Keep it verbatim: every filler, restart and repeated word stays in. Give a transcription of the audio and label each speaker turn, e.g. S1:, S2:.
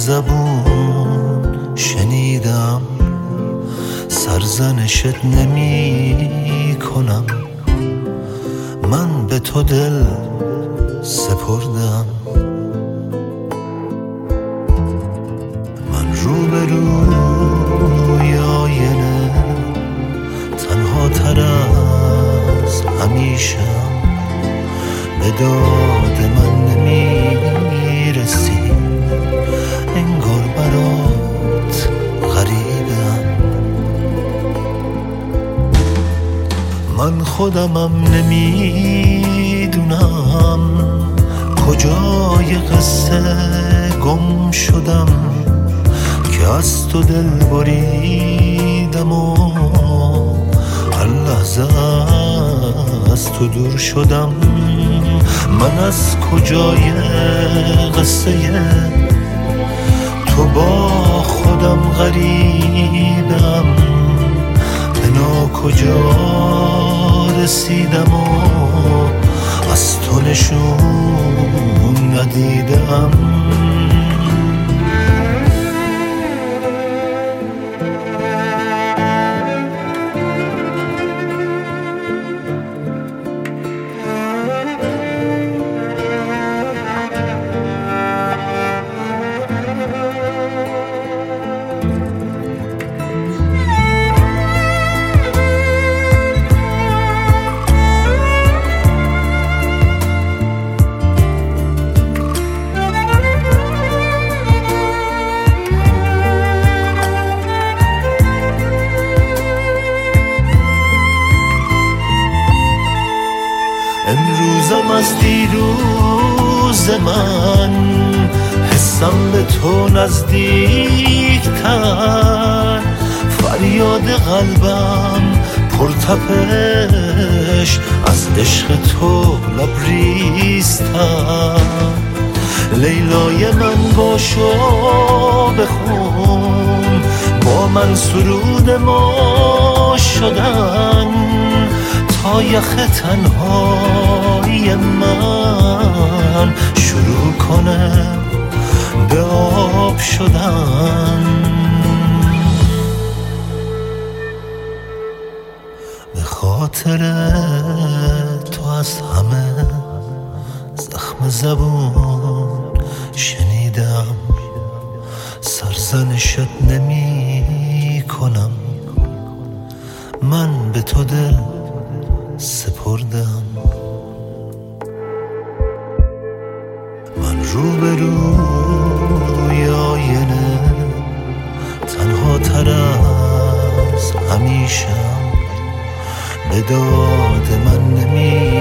S1: زبون شنیدم، سرزنشت نمی کنم، من به تو دل سپردم. من رو به روی آینه تنها تر از همیشم، به داد من نمیرسی، انگار برات غریبم. من خودمم نمیدونم کجای قصه گم شدم، که از تو دل بریدم و هر لحظه از تو دور شدم. من از کجای قصه تو با خودم غریبم، به ناکجا رسیدم و از تو نشون ندیدم. امروزم از دیروز من حسم به تو نزدیکتر، فریاد قلبم پرتپش از عشق تو لبریزتر. لیلای من باشو بخون، با من سرود ما شدن، تا یخ تنهای من شروع کنه به آب شدن. به خاطر تو از همه زخم زبون شنیدم، سرزنشت نمی کنم، من به تو دل سپردم. من رو به روی آینه تنها تر از همیشم، به داد من نمی